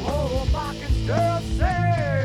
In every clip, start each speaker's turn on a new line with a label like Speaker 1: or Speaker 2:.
Speaker 1: hope I can still see.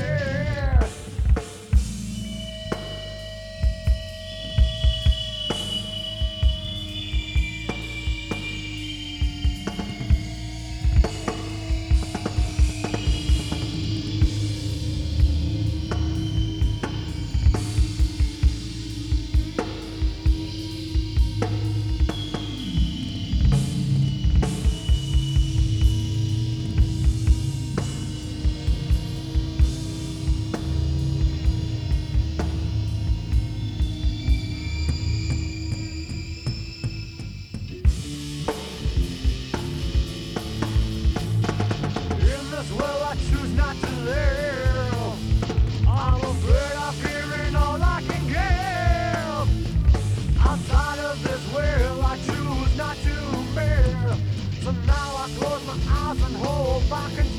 Speaker 1: Well, I choose not to live. I'm afraid of giving all I can give. Outside of this will, I choose not to live. So now I close my eyes and hope I can